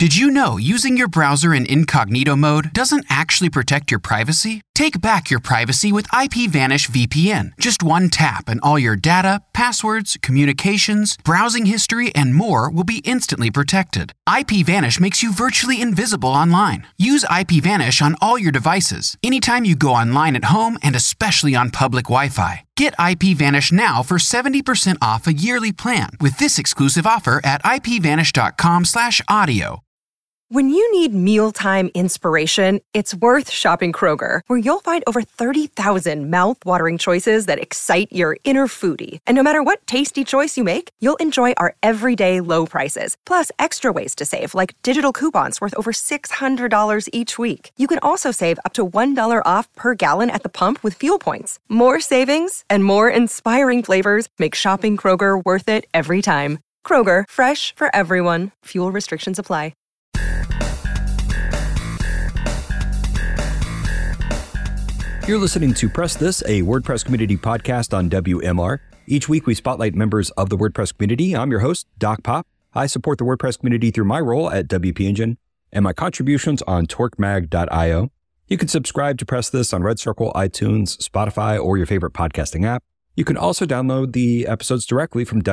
Did you know using your browser in incognito mode doesn't actually protect your privacy? Take back your privacy with IPVanish VPN. Just one tap and all your data, passwords, communications, browsing history, and more will be instantly protected. IPVanish makes you virtually invisible online. Use IPVanish on all your devices, anytime you go online at home and especially on public Wi-Fi. Get IPVanish now for 70% off a yearly plan with this exclusive offer at ipvanish.com/audio. When you need mealtime inspiration, it's worth shopping Kroger, where you'll find over 30,000 mouth-watering choices that excite your inner foodie. And no matter what tasty choice you make, you'll enjoy our everyday low prices, plus extra ways to save, like digital coupons worth over $600 each week. You can also save up to $1 off per gallon at the pump with fuel points. More savings and more inspiring flavors make shopping Kroger worth it every time. Kroger, fresh for everyone. Fuel restrictions apply. You're listening to Press This, a WordPress community podcast on WMR. Each week, we spotlight members of the WordPress community. I'm your host, Doc Pop. I support the WordPress community through my role at WP Engine and my contributions on torquemag.io. You can subscribe to Press This on Red Circle, iTunes, Spotify, or your favorite podcasting app. You can also download the episodes directly from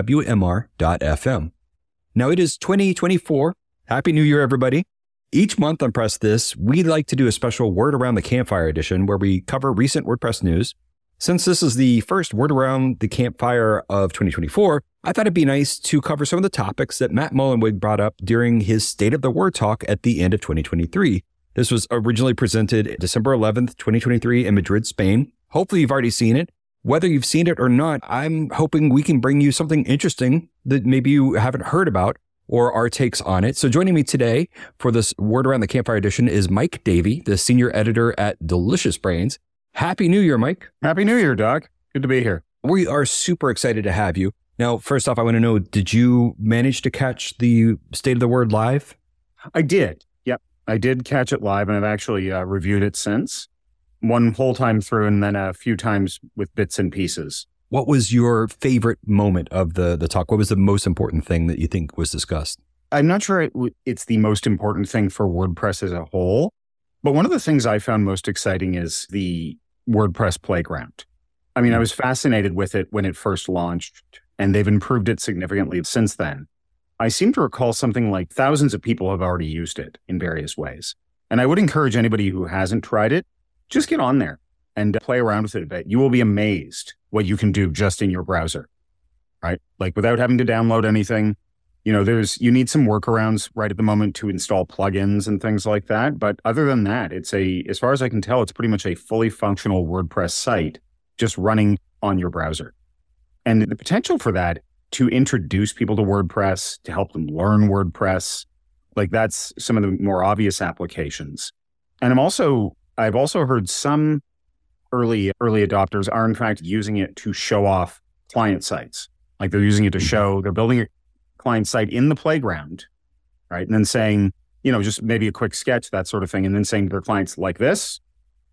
WMR.fm. Now, it is 2024. Happy New Year, everybody. Each month on Press This, we like to do a special Word Around the Campfire edition where we cover recent WordPress news. Since this is the first Word Around the Campfire of 2024, I thought it'd be nice to cover some of the topics that Matt Mullenweg brought up during his State of the Word talk at the end of 2023. This was originally presented December 11th, 2023 in Madrid, Spain. Hopefully you've already seen it. Whether you've seen it or not, I'm hoping we can bring you something interesting that maybe you haven't heard about, or our takes on it. So joining me today for this Word Around the Campfire edition is Mike Davey, the senior editor at Delicious Brains. Happy New Year, Mike. Happy New Year, Doc. Good to be here. We are super excited to have you. Now, first off, I want to know, did you manage to catch the State of the Word live? I did. Yep. I did catch it live, and I've actually reviewed it since. One whole time through and then a few times with bits and pieces. What was your favorite moment of the talk? What was the most important thing that you think was discussed? I'm not sure it's the most important thing for WordPress as a whole, but one of the things I found most exciting is the WordPress playground. I mean, I was fascinated with it when it first launched, and they've improved it significantly since then. I seem to recall something like thousands of people have already used it in various ways. And I would encourage anybody who hasn't tried it, just get on there and play around with it a bit. You will be amazed what you can do just in your browser, right? Like without having to download anything. You know, you need some workarounds right at the moment to install plugins and things like that. But other than that, as far as I can tell, it's pretty much a fully functional WordPress site just running on your browser. And the potential for that to introduce people to WordPress, to help them learn WordPress, like that's some of the more obvious applications. And I've also heard some early adopters are in fact using it to show off client sites. Like they're using it to show, they're building a client site in the playground, right? And then saying, just maybe a quick sketch, that sort of thing. And then saying to their clients like this,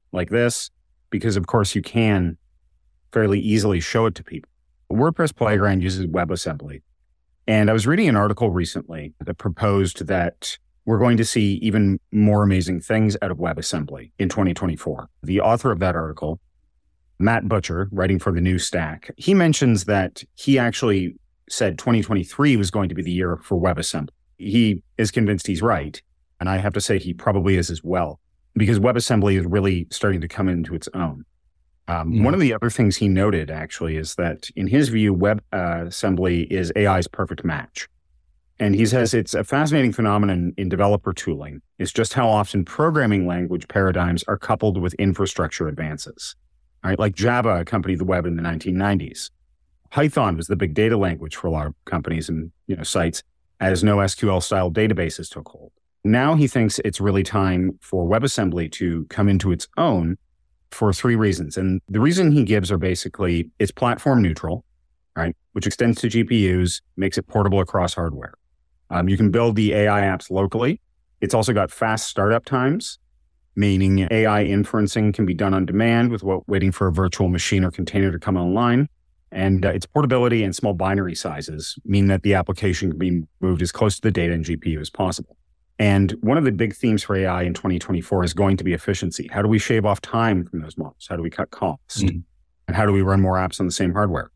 because of course you can fairly easily show it to people. WordPress Playground uses WebAssembly. And I was reading an article recently that proposed that we're going to see even more amazing things out of WebAssembly in 2024. The author of that article, Matt Butcher, writing for the New Stack, he mentions that he actually said 2023 was going to be the year for WebAssembly. He is convinced he's right. And I have to say he probably is as well, because WebAssembly is really starting to come into its own. One of the other things he noted actually is that in his view, WebAssembly is AI's perfect match. And he says it's a fascinating phenomenon in developer tooling. It's just how often programming language paradigms are coupled with infrastructure advances. All right, like Java accompanied the web in the 1990s. Python was the big data language for a lot of companies and sites as NoSQL-style databases took hold. Now he thinks it's really time for WebAssembly to come into its own for three reasons. And the reason he gives are basically it's platform neutral, right, which extends to GPUs, makes it portable across hardware. You can build the AI apps locally. It's also got fast startup times, meaning AI inferencing can be done on demand without waiting for a virtual machine or container to come online. And its portability and small binary sizes mean that the application can be moved as close to the data and GPU as possible. And one of the big themes for AI in 2024 is going to be efficiency. How do we shave off time from those models? How do we cut costs? And how do we run more apps on the same hardware?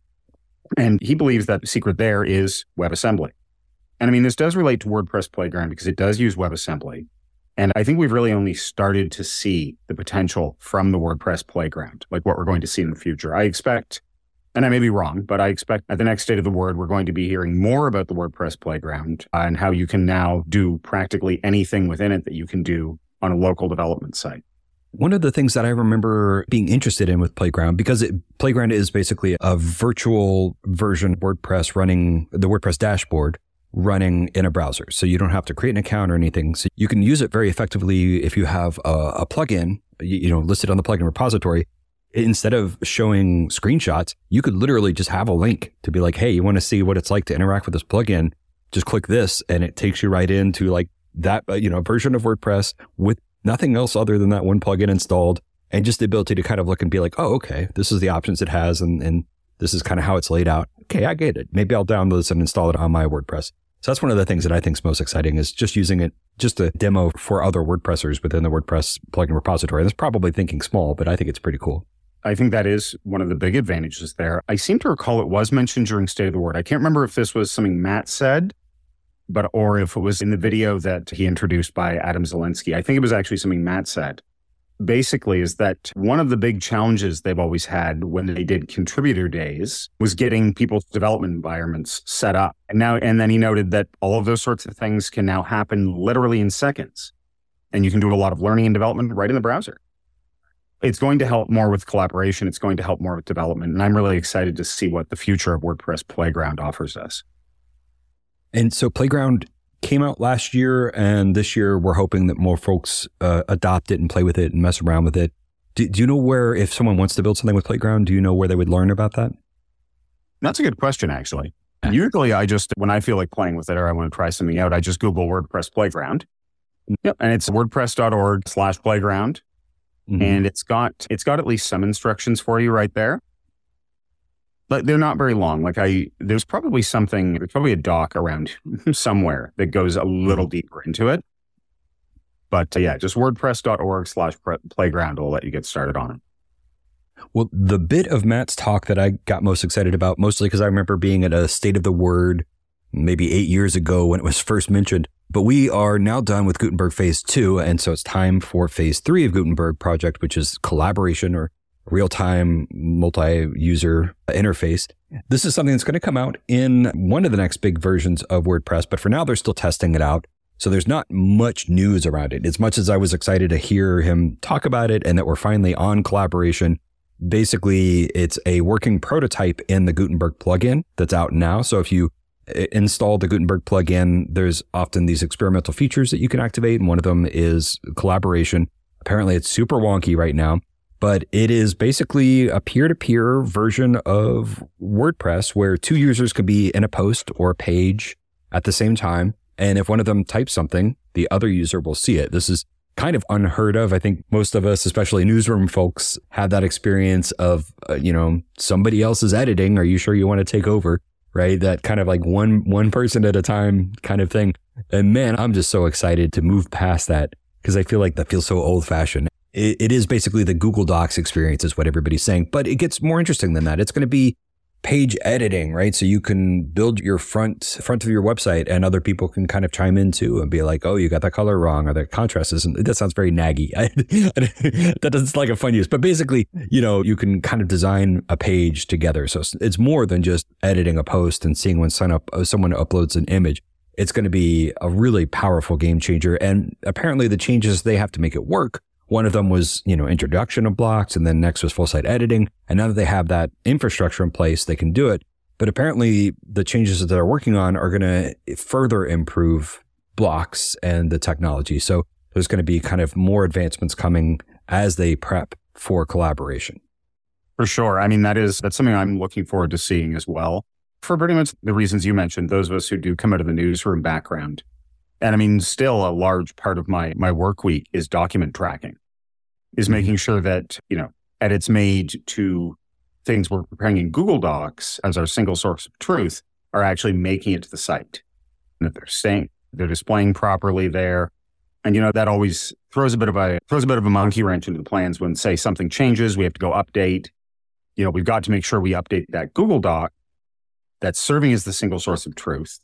And he believes that the secret there is WebAssembly. And I mean, this does relate to WordPress Playground because it does use WebAssembly. And I think we've really only started to see the potential from the WordPress Playground, like what we're going to see in the future. I expect, and I may be wrong, but I expect at the next State of the Word, we're going to be hearing more about the WordPress Playground and how you can now do practically anything within it that you can do on a local development site. One of the things that I remember being interested in with Playground, because Playground is basically a virtual version of WordPress running the WordPress dashboard running in a browser. So you don't have to create an account or anything. So you can use it very effectively if you have a plugin, listed on the plugin repository. Instead of showing screenshots, you could literally just have a link to be like, hey, you want to see what it's like to interact with this plugin? Just click this and it takes you right into like that, version of WordPress with nothing else other than that one plugin installed, and just the ability to kind of look and be like, oh, okay, this is the options it has. And this is kind of how it's laid out. Okay, I get it. Maybe I'll download this and install it on my WordPress. So that's one of the things that I think is most exciting, is just using it, just a demo for other WordPressers within the WordPress plugin repository. That's probably thinking small, but I think it's pretty cool. I think that is one of the big advantages there. I seem to recall it was mentioned during State of the Word. I can't remember if this was something Matt said, or if it was in the video that he introduced by Adam Zelensky. I think it was actually something Matt said. Basically is that one of the big challenges they've always had when they did contributor days was getting people's development environments set up. And then he noted that all of those sorts of things can now happen literally in seconds. And you can do a lot of learning and development right in the browser. It's going to help more with collaboration. It's going to help more with development. And I'm really excited to see what the future of WordPress Playground offers us. And so Playground came out last year, and this year we're hoping that more folks adopt it and play with it and mess around with it. Do you know where, if someone wants to build something with Playground, do you know where they would learn about that? That's a good question, actually. Usually when I feel like playing with it or I want to try something out, I just Google WordPress Playground. Yep. And it's wordpress.org/playground. Mm-hmm. And it's got at least some instructions for you right there. But they're not very long. There's probably a doc around somewhere that goes a little deeper into it. But just wordpress.org/playground will let you get started on it. Well, the bit of Matt's talk that I got most excited about, mostly because I remember being at a State of the Word maybe 8 years ago when it was first mentioned, but we are now done with Gutenberg Phase 2. And so it's time for Phase 3 of Gutenberg Project, which is collaboration or real-time multi-user interface. This is something that's going to come out in one of the next big versions of WordPress, but for now they're still testing it out. So there's not much news around it. As much as I was excited to hear him talk about it and that we're finally on collaboration, basically it's a working prototype in the Gutenberg plugin that's out now. So if you install the Gutenberg plugin, there's often these experimental features that you can activate, and one of them is collaboration. Apparently it's super wonky right now, but it is basically a peer-to-peer version of WordPress where two users could be in a post or a page at the same time. And if one of them types something, the other user will see it. This is kind of unheard of. I think most of us, especially newsroom folks, have that experience of, somebody else is editing. Are you sure you want to take over? Right? That kind of like one person at a time kind of thing. And man, I'm just so excited to move past that because I feel like that feels so old fashioned. It is basically the Google Docs experience is what everybody's saying, but it gets more interesting than that. It's going to be page editing, right? So you can build your front of your website and other people can kind of chime in too and be like, oh, you got that color wrong or the contrast isn't. That sounds very naggy. That doesn't like a fun use, but basically, you can kind of design a page together. So it's more than just editing a post and seeing when someone uploads an image. It's going to be a really powerful game changer. And apparently the changes they have to make it work. One of them was, introduction of blocks, and then next was full site editing. And now that they have that infrastructure in place, they can do it. But apparently the changes that they're working on are going to further improve blocks and the technology. So there's going to be kind of more advancements coming as they prep for collaboration. For sure. I mean, that's something I'm looking forward to seeing as well. For pretty much the reasons you mentioned, those of us who do come out of the newsroom background. And I mean, still a large part of my work week is document tracking, is making sure that, edits made to things we're preparing in Google Docs as our single source of truth are actually making it to the site. And that they're staying they're displaying properly there. And, that always throws a bit of a monkey wrench into the plans when, say, something changes, we have to go update. We've got to make sure we update that Google Doc that's serving as the single source of truth,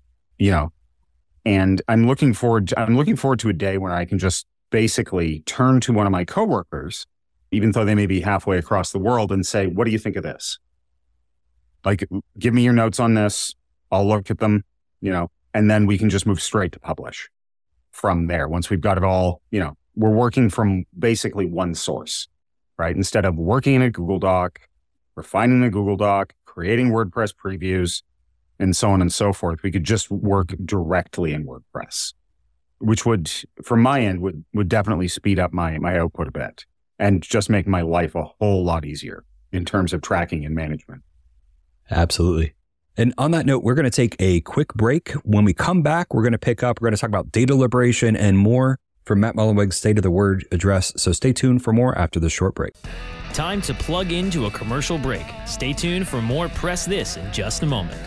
and I'm looking forward to a day when I can just basically turn to one of my coworkers, even though they may be halfway across the world, and say, what do you think of this? Like, give me your notes on this. I'll look at them, and then we can just move straight to publish from there. Once we've got it all, we're working from basically one source, right? Instead of working in a Google Doc, refining the Google Doc, creating WordPress previews, and so on and so forth, we could just work directly in WordPress, which would, from my end, would definitely speed up my output a bit and just make my life a whole lot easier in terms of tracking and management. Absolutely. And on that note, we're going to take a quick break. When we come back, we're going to talk about data liberation and more from Matt Mullenweg's State of the Word address. So stay tuned for more after this short break. Time to plug into a commercial break. Stay tuned for more Press This in just a moment.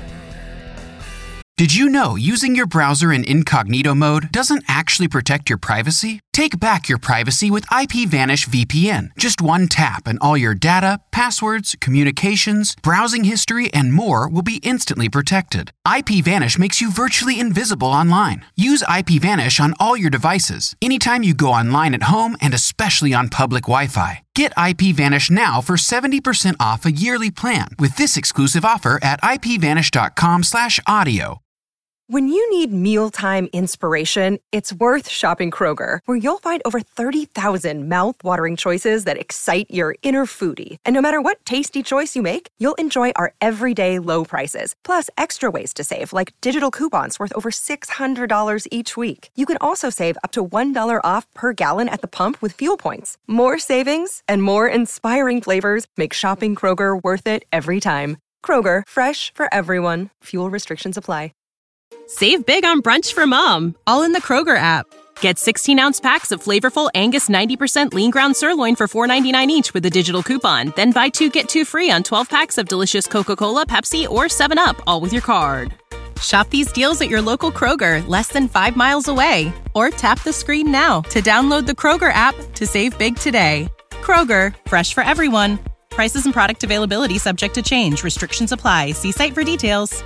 Did you know using your browser in incognito mode doesn't actually protect your privacy? Take back your privacy with IPVanish VPN. Just one tap and all your data, passwords, communications, browsing history, and more will be instantly protected. IPVanish makes you virtually invisible online. Use IPVanish on all your devices, anytime you go online at home and especially on public Wi-Fi. Get IPVanish now for 70% off a yearly plan with this exclusive offer at ipvanish.com/audio. When you need mealtime inspiration, it's worth shopping Kroger, where you'll find over 30,000 mouth-watering choices that excite your inner foodie. And no matter what tasty choice you make, you'll enjoy our everyday low prices, plus extra ways to save, like digital coupons worth over $600 each week. You can also save up to $1 off per gallon at the pump with fuel points. More savings and more inspiring flavors make shopping Kroger worth it every time. Kroger, fresh for everyone. Fuel restrictions apply. Save big on brunch for mom, all in the Kroger app. Get 16-ounce packs of flavorful Angus 90% lean ground sirloin for $4.99 each with a digital coupon. Then buy 2, get 2 free on 12 packs of delicious Coca-Cola, Pepsi, or 7-Up, all with your card. Shop these deals at your local Kroger, less than 5 miles away. Or tap the screen now to download the Kroger app to save big today. Kroger, fresh for everyone. Prices and product availability subject to change. Restrictions apply. See site for details.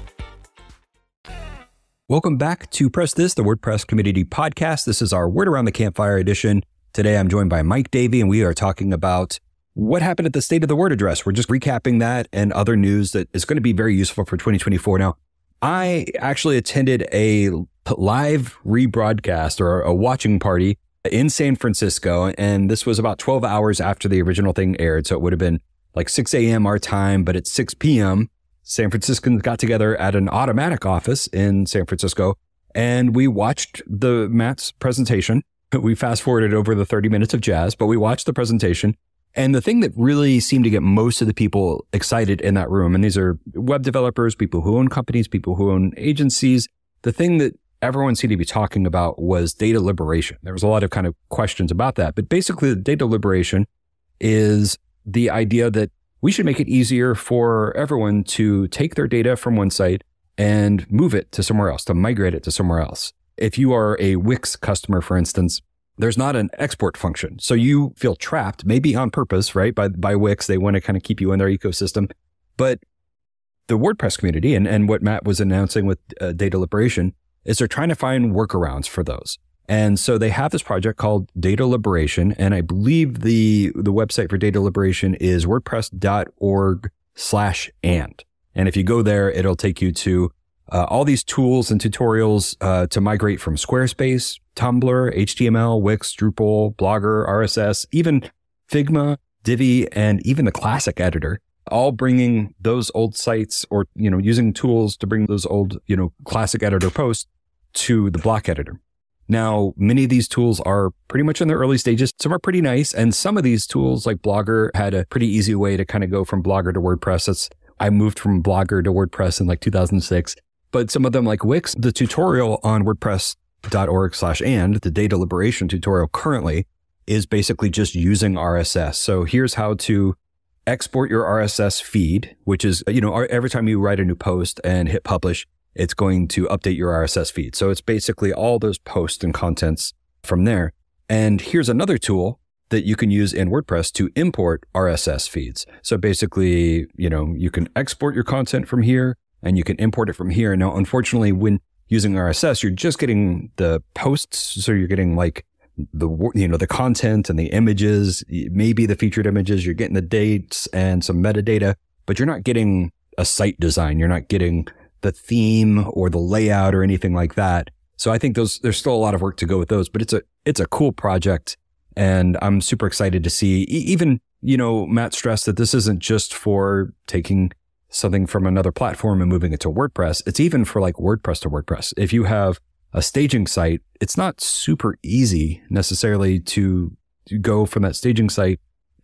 Welcome back to Press This, the WordPress Community Podcast. This is our Word Around the Campfire edition. Today, I'm joined by Mike Davey, and we are talking about what happened at the State of the Word address. We're just recapping that and other news that is going to be very useful for 2024. Now, I actually attended a live rebroadcast or a watching party in San Francisco, and this was about 12 hours after the original thing aired. So it would have been like 6 a.m. our time, but at 6 p.m., San Franciscans got together at an Automattic office in San Francisco, and we watched Matt's presentation. We fast forwarded over the 30 minutes of jazz, but we watched the presentation. And the thing that really seemed to get most of the people excited in that room, and these are web developers, people who own companies, people who own agencies, the thing that everyone seemed to be talking about was data liberation. There was a lot of kind of questions about that, but basically the data liberation is the idea that we should make it easier for everyone to take their data from one site and move it to somewhere else, to migrate it to somewhere else. If you are a Wix customer, for instance, there's not an export function. So you feel trapped, maybe on purpose, right? By Wix, they want to kind of keep you in their ecosystem. But the WordPress community and what Matt was announcing with data liberation is they're trying to find workarounds for those. And so they have this project called Data Liberation. And I believe the website for data liberation is wordpress.org/and. And if you go there, it'll take you to all these tools and tutorials to migrate from Squarespace, Tumblr, HTML, Wix, Drupal, Blogger, RSS, even Figma, Divi, and even the Classic Editor, all bringing those old sites or, using tools to bring those old, Classic Editor posts to the block editor. Now, many of these tools are pretty much in their early stages. Some are pretty nice. And some of these tools like Blogger had a pretty easy way to kind of go from Blogger to WordPress. I moved from Blogger to WordPress in like 2006. But some of them like Wix, the tutorial on WordPress.org/and, the data liberation tutorial currently is basically just using RSS. So here's how to export your RSS feed, which is, every time you write a new post and hit publish, it's going to update your RSS feed. So it's basically all those posts and contents from there. And here's another tool that you can use in WordPress to import RSS feeds. So basically, you can export your content from here and you can import it from here. Now, unfortunately, when using RSS, you're just getting the posts. So you're getting like the content and the images, maybe the featured images, you're getting the dates and some metadata, but you're not getting a site design. You're not getting the theme or the layout or anything like that. So I think there's still a lot of work to go with those, but it's a cool project. And I'm super excited to see, even, Matt stressed that this isn't just for taking something from another platform and moving it to WordPress. It's even for like WordPress to WordPress. If you have a staging site, it's not super easy necessarily to go from that staging site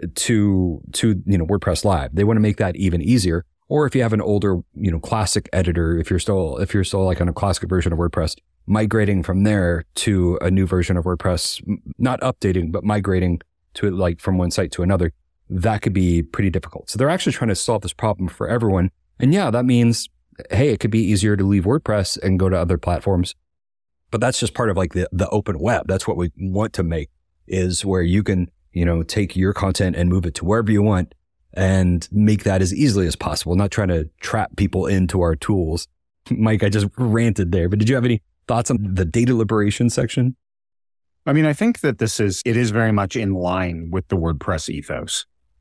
to WordPress Live. They want to make that even easier. Or if you have an older, classic editor, if you're still like on a classic version of WordPress, migrating from there to a new version of WordPress, not updating, but migrating to it like from one site to another, that could be pretty difficult. So they're actually trying to solve this problem for everyone. And yeah, that means, hey, it could be easier to leave WordPress and go to other platforms. But that's just part of like the open web. That's what we want to make, is where you can, take your content and move it to wherever you want and make that as easily as possible, not trying to trap people into our tools. Mike, I just ranted there, but did you have any thoughts on the data liberation section? I mean, I think that it is very much in line with the WordPress ethos,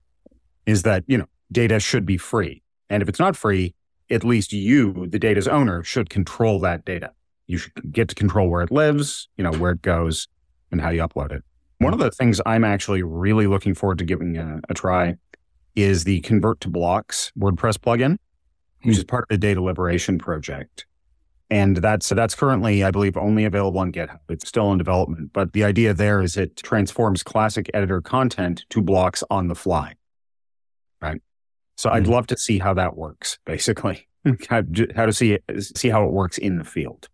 is that, data should be free. And if it's not free, at least you, the data's owner, should control that data. You should get to control where it lives, where it goes, and how you upload it. One of the things I'm actually really looking forward to giving a try is the Convert to Blocks WordPress plugin, which is part of the data liberation project. And that's currently, I believe, only available on GitHub. It's still in development. But the idea there is it transforms classic editor content to blocks on the fly. Right? So I'd love to see how that works, basically. how to see how it works in the field.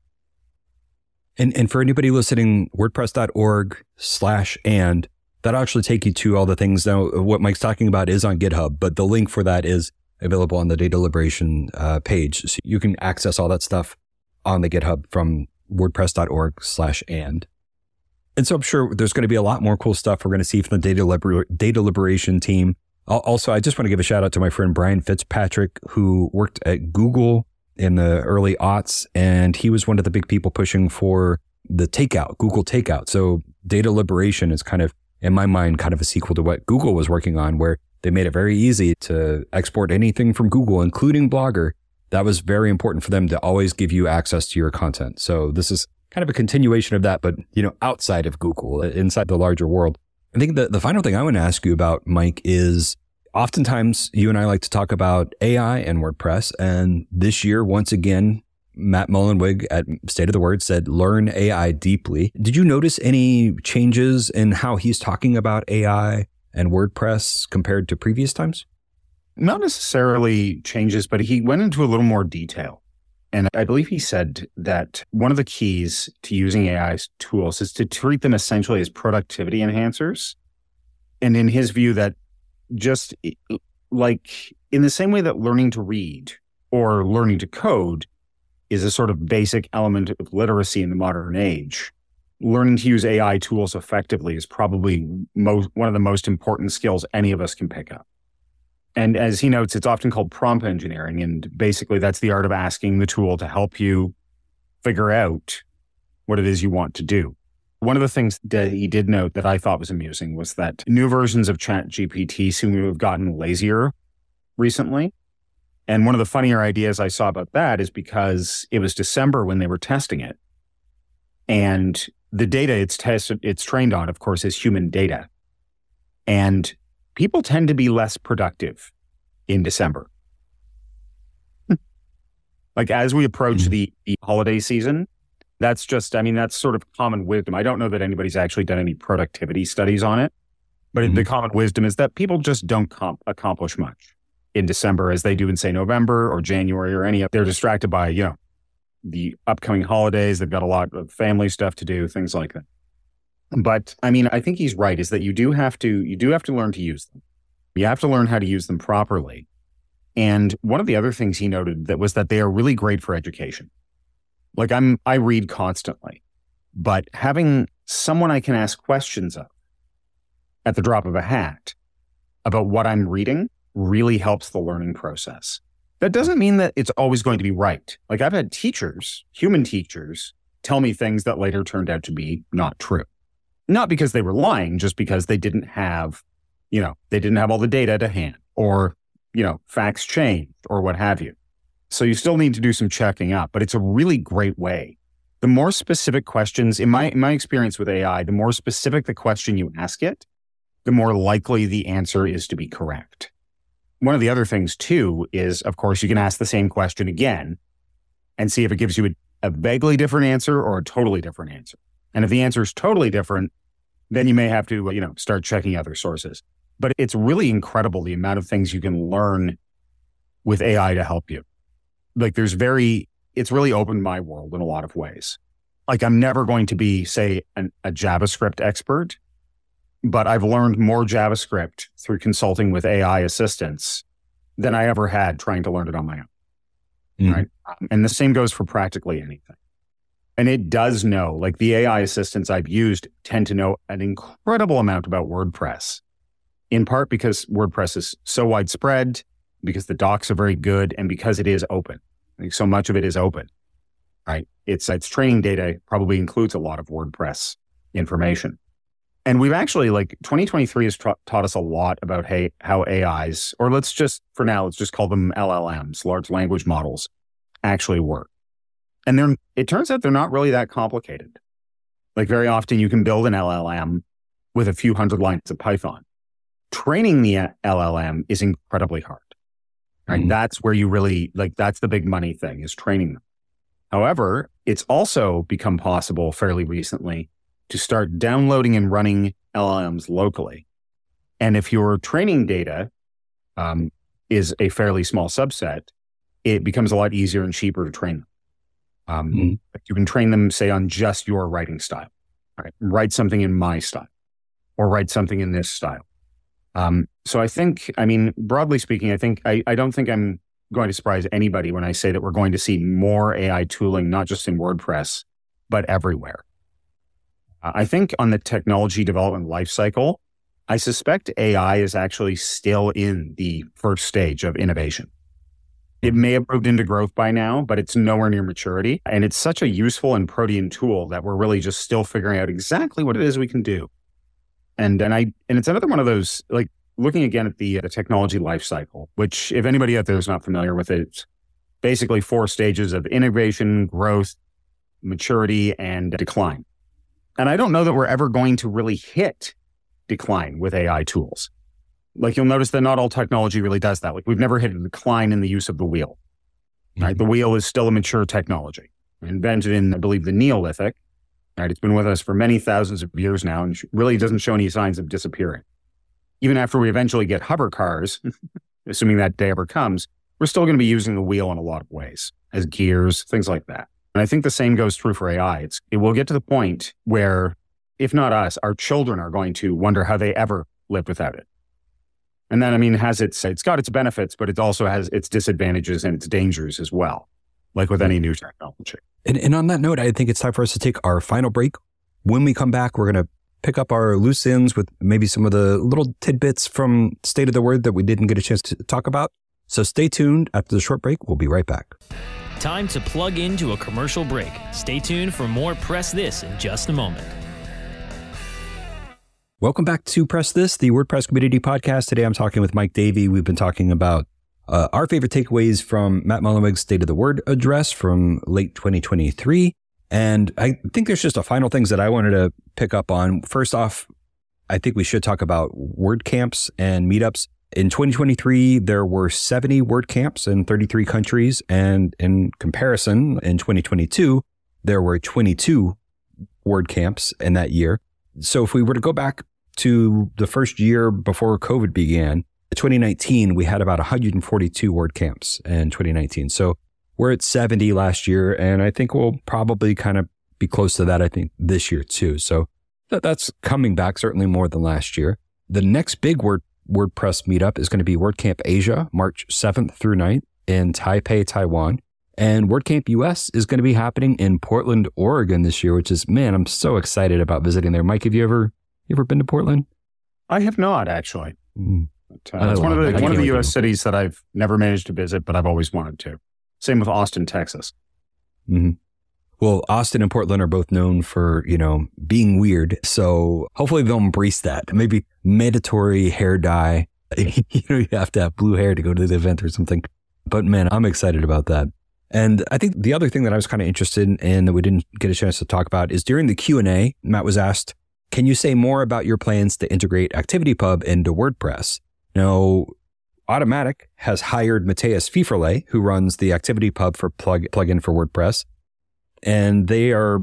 And for anybody listening, WordPress.org/and, that'll actually take you to all the things. Now, what Mike's talking about is on GitHub, but the link for that is available on the data liberation page. So you can access all that stuff on the GitHub from WordPress.org/and. And so I'm sure there's going to be a lot more cool stuff we're going to see from the data liberation team. Also, I just want to give a shout out to my friend Brian Fitzpatrick, who worked at Google in the early aughts, and he was one of the big people pushing for the takeout, Google Takeout. So data liberation is kind of, in my mind, kind of a sequel to what Google was working on, where they made it very easy to export anything from Google, including Blogger. That was very important for them to always give you access to your content. So this is kind of a continuation of that, but outside of Google, inside the larger world. I think the final thing I want to ask you about, Mike, is oftentimes you and I like to talk about AI and WordPress. And this year, once again, Matt Mullenweg at State of the Word said, learn AI deeply. Did you notice any changes in how he's talking about AI and WordPress compared to previous times? Not necessarily changes, but he went into a little more detail. And I believe he said that one of the keys to using AI tools is to treat them essentially as productivity enhancers. And in his view, that just like in the same way that learning to read or learning to code is a sort of basic element of literacy in the modern age, learning to use AI tools effectively is probably one of the most important skills any of us can pick up. And as he notes, it's often called prompt engineering. And basically that's the art of asking the tool to help you figure out what it is you want to do. One of the things that he did note that I thought was amusing was that new versions of ChatGPT seem to have gotten lazier recently. And one of the funnier ideas I saw about that is because it was December when they were testing it. And the data it's trained on, of course, is human data. And people tend to be less productive in December. Like as we approach the holiday season, that's sort of common wisdom. I don't know that anybody's actually done any productivity studies on it, but the common wisdom is that people just don't accomplish much in December as they do in, say, November or January or any. They're distracted by, the upcoming holidays. They've got a lot of family stuff to do, things like that. But I think he's right, is that you do have to learn to use them. You have to learn how to use them properly. And one of the other things he noted that was that they are really great for education. Like I read constantly, but having someone I can ask questions of at the drop of a hat about what I'm reading really helps the learning process. That doesn't mean that it's always going to be right. Like I've had teachers, human teachers, tell me things that later turned out to be not true. Not because they were lying, just because they didn't have, they didn't have all the data to hand, or, facts changed or what have you. So you still need to do some checking up, but it's a really great way. The more specific questions, in my experience with AI, the more specific the question you ask it, the more likely the answer is to be correct. One of the other things too is, of course, you can ask the same question again and see if it gives you a vaguely different answer or a totally different answer. And if the answer is totally different, then you may have to, start checking other sources. But it's really incredible the amount of things you can learn with AI to help you. Like it's really opened my world in a lot of ways. Like I'm never going to be, say, a JavaScript expert, but I've learned more JavaScript through consulting with AI assistants than I ever had trying to learn it on my own. Mm-hmm. Right. And the same goes for practically anything. And it does know, like the AI assistants I've used tend to know an incredible amount about WordPress, in part because WordPress is so widespread, because the docs are very good, and because it is open. Like so much of it is open, right? Its training data probably includes a lot of WordPress information. And we've actually, 2023 has taught us a lot about how AIs, or let's just call them LLMs, large language models, actually work. And it turns out they're not really that complicated. Like very often you can build an LLM with a few hundred lines of Python. Training the LLM is incredibly hard, right? Mm-hmm. That's where you really, that's the big money thing, is training them. However, it's also become possible fairly recently to start downloading and running LLMs locally. And if your training data is a fairly small subset, it becomes a lot easier and cheaper to train them. You can train them, say, on just your writing style. Right? Write something in my style, or write something in this style. So I think, broadly speaking, I don't think I'm going to surprise anybody when I say that we're going to see more AI tooling, not just in WordPress, but everywhere. I think on the technology development lifecycle, I suspect AI is actually still in the first stage of innovation. It may have moved into growth by now, but it's nowhere near maturity. And it's such a useful and protean tool that we're really just still figuring out exactly what it is we can do. And it's another one of those, looking again at the technology lifecycle, which if anybody out there is not familiar with it, it's basically 4 stages of innovation, growth, maturity, and decline. And I don't know that we're ever going to really hit decline with AI tools. You'll notice that not all technology really does that. We've never hit a decline in the use of the wheel, right? The wheel is still a mature technology, invented in, I believe, the Neolithic, right? It's been with us for many thousands of years now and really doesn't show any signs of disappearing. Even after we eventually get hover cars, assuming that day ever comes, we're still going to be using the wheel in a lot of ways, as gears, things like that. And I think the same goes true for AI. It will get to the point where, if not us, our children are going to wonder how they ever lived without it. And then, it's got its benefits, but it also has its disadvantages and its dangers as well, like with any new technology. And on that note, I think it's time for us to take our final break. When we come back, we're going to pick up our loose ends with maybe some of the little tidbits from State of the Word that we didn't get a chance to talk about. So stay tuned. After the short break, we'll be right back. Time to plug into a commercial break. Stay tuned for more Press This in just a moment. Welcome back to Press This, the WordPress Community Podcast. Today I'm talking with Mike Davey. We've been talking about our favorite takeaways from Matt Mullenweg's State of the Word address from late 2023. And I think there's just a final things that I wanted to pick up on. First off, I think we should talk about WordCamps and meetups. In 2023, there were 70 WordCamps in 33 countries. And in comparison, in 2022, there were 22 WordCamps in that year. So if we were to go back to the first year before COVID began, 2019, we had about 142 WordCamps in 2019. So we're at 70 last year, and I think we'll probably kind of be close to that, I think, this year too. So that's coming back certainly more than last year. The next big WordPress meetup is going to be WordCamp Asia, March 7th through 9th in Taipei, Taiwan. And WordCamp US is going to be happening in Portland, Oregon this year, which is, man, I'm so excited about visiting there. Mike, have you ever been to Portland? I have not, actually. Mm. It's one of the U.S. cities that I've never managed to visit, but I've always wanted to. Same with Austin, Texas. Mm-hmm. Well, Austin and Portland are both known for, being weird. So hopefully they'll embrace that. Maybe mandatory hair dye. You have to have blue hair to go to the event or something. But man, I'm excited about that. And I think the other thing that I was kind of interested in that we didn't get a chance to talk about is during the Q&A, Matt was asked, can you say more about your plans to integrate ActivityPub into WordPress? Now, Automattic has hired Matthias Fieferle, who runs the ActivityPub for plugin for WordPress. And they are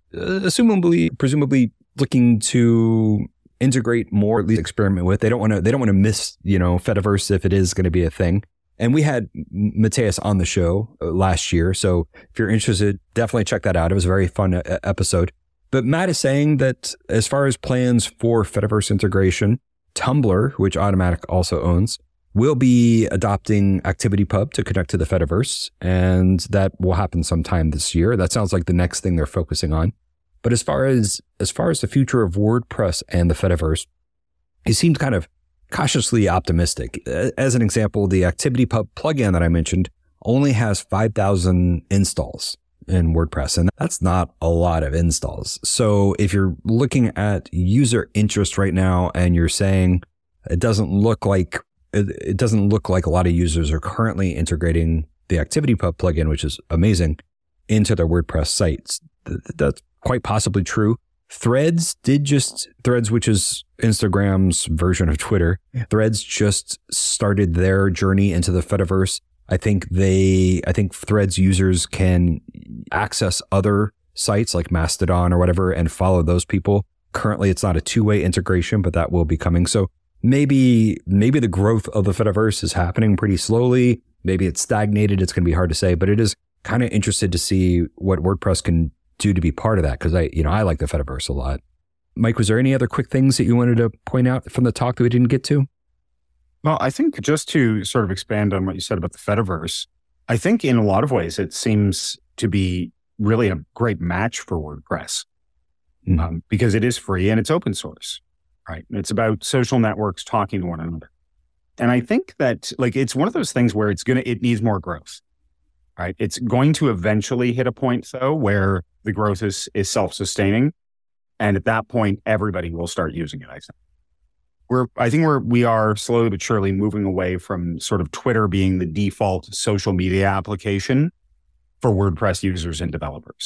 presumably looking to integrate more, at least experiment with. They don't want to miss, Fediverse if it is going to be a thing. And we had Matthias on the show last year. So if you're interested, definitely check that out. It was a very fun episode. But Matt is saying that as far as plans for Fediverse integration, Tumblr, which Automattic also owns, will be adopting ActivityPub to connect to the Fediverse. And that will happen sometime this year. That sounds like the next thing they're focusing on. But as far as the future of WordPress and the Fediverse, he seemed kind of cautiously optimistic. As an example, the ActivityPub plugin that I mentioned only has 5,000 installs in WordPress, and that's not a lot of installs. So if you're looking at user interest right now and you're saying it doesn't look like a lot of users are currently integrating the ActivityPub plugin, which is amazing, into their WordPress sites, that's quite possibly true. Threads, which is Instagram's version of Twitter. Yeah. Threads just started their journey into the Fediverse. I think Threads users can access other sites like Mastodon or whatever and follow those people. Currently, it's not a two-way integration, but that will be coming. So maybe the growth of the Fediverse is happening pretty slowly. Maybe it's stagnated. It's going to be hard to say, but it is kind of interested to see what WordPress can do to be part of that, because I like the Fediverse a lot. Mike, was there any other quick things that you wanted to point out from the talk that we didn't get to? Well, I think just to sort of expand on what you said about the Fediverse, I think in a lot of ways it seems to be really a great match for WordPress because it is free and it's open source, right? It's about social networks talking to one another. And I think that it's one of those things where it needs more growth, right? It's going to eventually hit a point though, where the growth is self-sustaining. And at that point, everybody will start using it, I think. We are slowly but surely moving away from sort of Twitter being the default social media application for WordPress users and developers.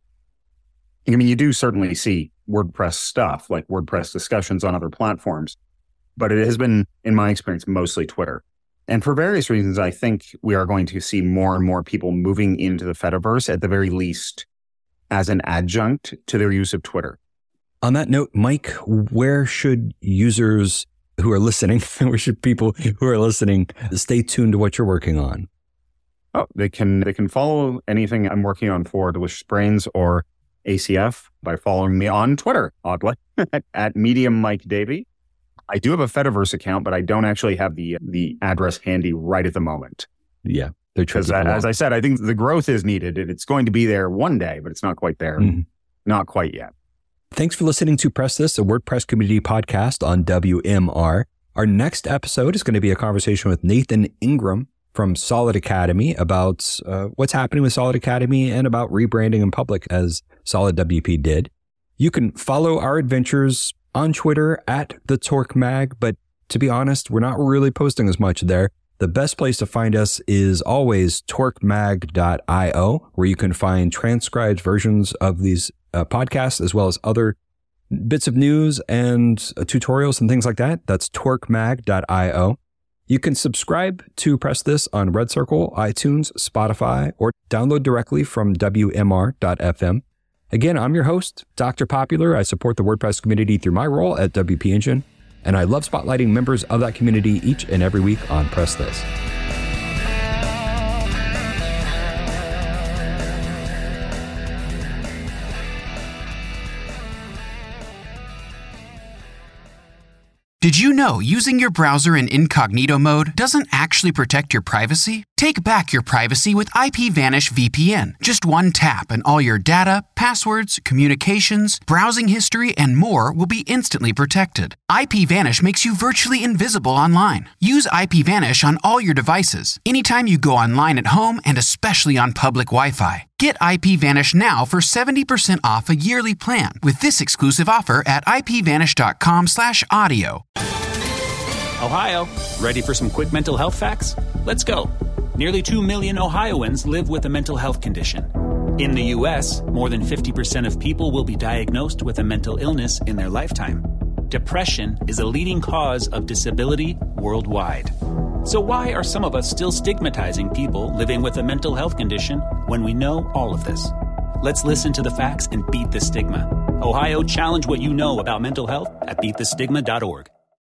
I mean, you do certainly see WordPress stuff like WordPress discussions on other platforms, but it has been, in my experience, mostly Twitter. And for various reasons, I think we are going to see more and more people moving into the Fediverse, at the very least, as an adjunct to their use of Twitter. On that note, Mike, where should users who are listening, where should people who are listening stay tuned to what you're working on? Oh, they can follow anything I'm working on for Delicious Brains or ACF by following me on Twitter, oddly, at Medium Mike Davey. I do have a Fediverse account, but I don't actually have the address handy right at the moment. Yeah. Because as I said, I think the growth is needed and it's going to be there one day, but it's not quite there. Mm-hmm. Not quite yet. Thanks for listening to Press This, a WordPress community podcast on WMR. Our next episode is going to be a conversation with Nathan Ingram from Solid Academy about what's happening with Solid Academy and about rebranding in public as Solid WP did. You can follow our adventures on Twitter at the Torque Mag, but to be honest, we're not really posting as much there. The best place to find us is always torquemag.io, where you can find transcribed versions of these podcasts, as well as other bits of news and tutorials and things like that. That's torquemag.io. You can subscribe to Press This on Red Circle, iTunes, Spotify, or download directly from WMR.fm. Again, I'm your host, Dr. Popular. I support the WordPress community through my role at WP Engine, and I love spotlighting members of that community each and every week on Press This. Did you know using your browser in incognito mode doesn't actually protect your privacy? Take back your privacy with IPVanish VPN. Just one tap and all your data, passwords, communications, browsing history, and more will be instantly protected. IPVanish makes you virtually invisible online. Use IPVanish on all your devices, anytime you go online at home and especially on public Wi-Fi. Get IPVanish now for 70% off a yearly plan with this exclusive offer at ipvanish.com/audio. Ohio, ready for some quick mental health facts? Let's go. Nearly 2 million Ohioans live with a mental health condition. In the U.S., more than 50% of people will be diagnosed with a mental illness in their lifetime. Depression is a leading cause of disability worldwide. So why are some of us still stigmatizing people living with a mental health condition when we know all of this? Let's listen to the facts and beat the stigma. Ohio, challenge what you know about mental health at beatthestigma.org.